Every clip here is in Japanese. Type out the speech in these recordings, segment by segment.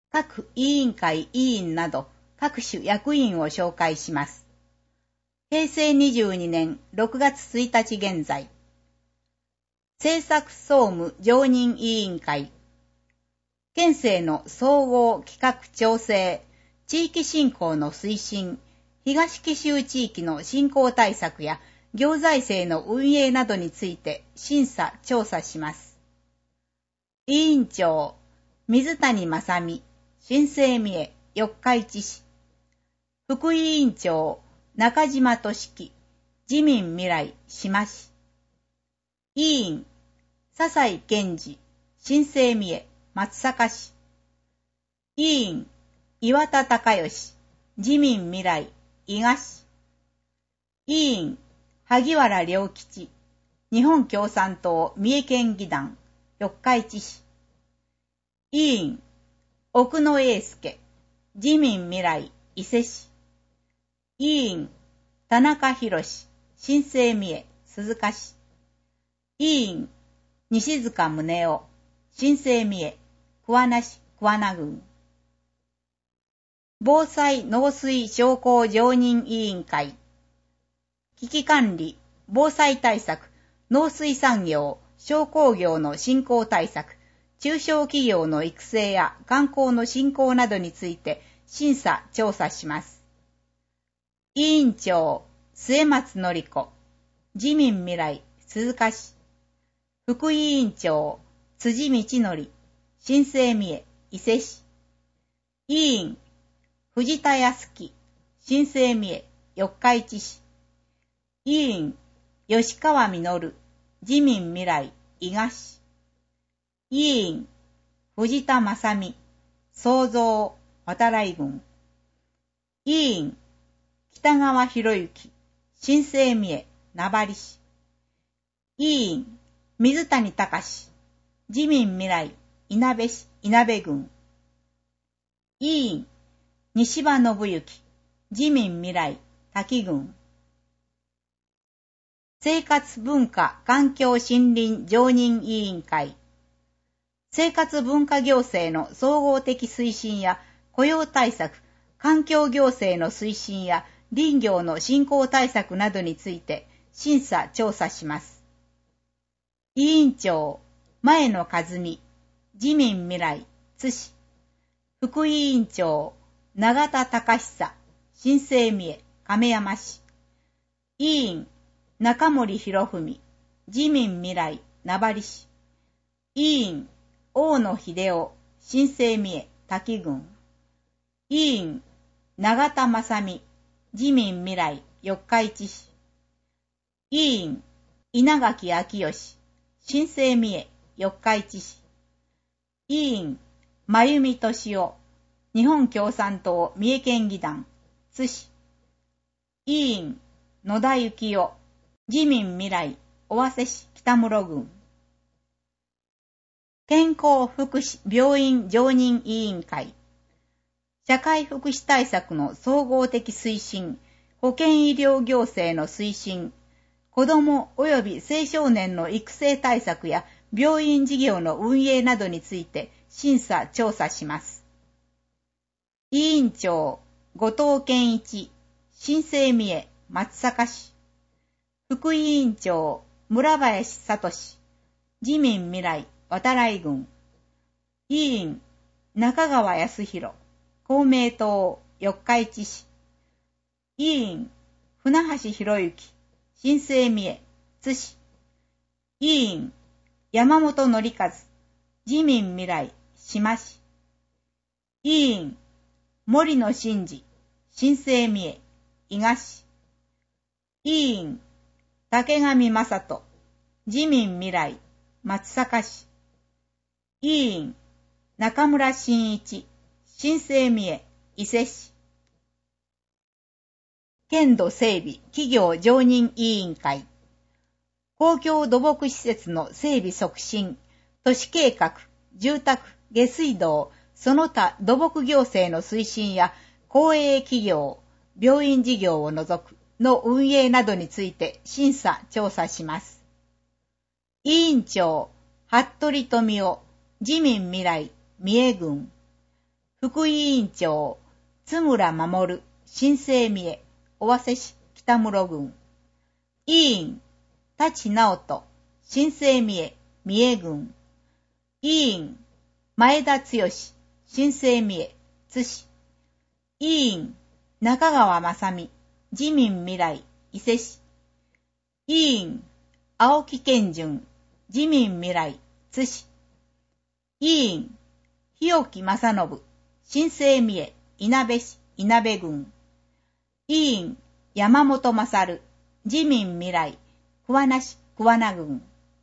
各委員会委員など各種役員を紹介します。平成22年6月1日現在、政策総務常任委員会、県政の総合企画調整、地域振興の推進、東紀州地域の振興対策や行財政の運営などについて審査調査します。委員長、水谷正美、新生三重、四日市市。副委員長、中島俊樹、自民未来、志摩市。委員、笹井健二、新生三重、松阪市。委員、岩田孝義、自民未来、伊賀市。委員、萩原良吉、日本共産党三重県議団、四日市市。委員、奥野英介、自民未来、伊勢市。委員、田中博史、新生三重、鈴鹿市。委員、西塚宗男、新生三重、桑名市、桑名郡。防災農水商工常任委員会。危機管理、防災対策、農水産業、商工業の振興対策、中小企業の育成や観光の振興などについて審査調査します。委員長、末松典子、自民未来、鈴鹿市。副委員長、辻道則、新生三重、伊勢市。委員、藤田康樹、新生三重、四日市市。委員、吉川実、自民未来、伊賀市。委員、藤田正美、創造、渡来郡。委員、北川博之、新生三重、名張市。委員、水谷隆、自民未来、いなべ市、いなべ郡。委員、西場信之、自民未来、滝郡。生活文化環境森林常任委員会。生活文化行政の総合的推進や雇用対策、環境行政の推進や林業の振興対策などについて審査調査します。委員長、前野和美、自民未来、津市。副委員長、永田隆久、新生三重、亀山市。委員、中森博文、自民未来、名張市。委員、大野秀夫、新生三重、滝郡。委員、永田正美、自民未来、四日市市。委員、稲垣昭義、新生三重、四日市市。委員、真由美俊夫、日本共産党三重県議団、津市。委員、野田幸男、自民未来、尾鷲市北室郡。健康福祉病院常任委員会。社会福祉対策の総合的推進、保健医療行政の推進、子ども及び青少年の育成対策や病院事業の運営などについて審査調査します。委員長、後藤健一、新生三重、松阪市。副委員長、村林聡、自民未来、渡来郡。委員、中川康弘、公明党、四日市市。委員、船橋博之、新生三重、津市。委員、山本則和、自民未来、志摩市。委員、森野真二、新生三重、伊賀市。委員、竹上正人、自民未来、松阪市。委員、中村真一、新生三重、伊勢市。県土整備企業常任委員会。公共土木施設の整備促進、都市計画、住宅、下水道、その他土木行政の推進や公営企業、病院事業を除くの運営などについて審査調査します。委員長、服部富夫、自民未来、三重郡。 副委員長、津村守、新生三重、尾鷲市北室郡。委員、舘直人、新生三重、三重郡。委員、前田剛、新生三重、津市。委員、中川正美、自民未来、伊勢市。委員、青木健順、自民未来、津市。委員、日置正信、新生三重、いなべ市、いなべ郡。委員、山本勝、自民未来、桑名市、桑名郡。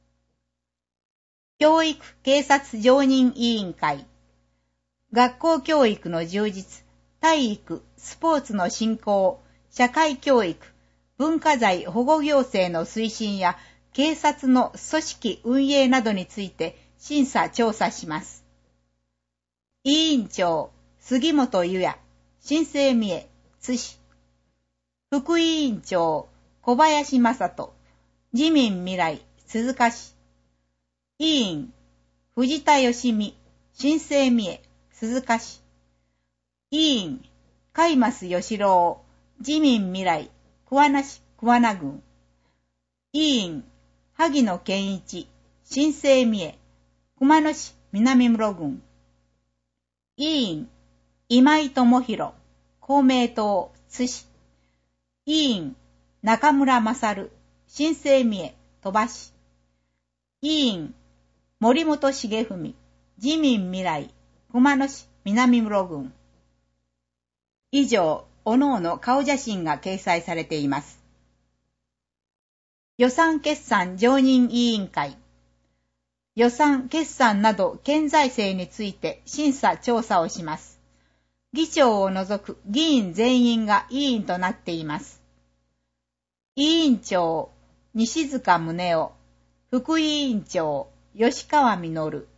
教育警察常任委員会。学校教育の充実、体育、スポーツの振興、社会教育、文化財保護行政の推進や警察の組織運営などについて審査調査します。委員長、杉本裕也、新生三重、津市。副委員長、小林正人、自民未来、鈴鹿市。委員、藤田義美、新生三重、鈴鹿市。委員、海増義郎、自民未来、桑名市、桑名郡。委員、萩野健一、新生三重、熊野市、南室郡。委員、今井智弘、公明党、津市。委員、中村勝、新生三重、鳥羽市。委員、森本重文、自民未来、熊野市、南室郡。以上、各々顔写真が掲載されています。予算決算常任委員会。予算決算など県財政について審査調査をします。議長を除く議員全員が委員となっています。委員長、西塚宗男。副委員長、吉川実。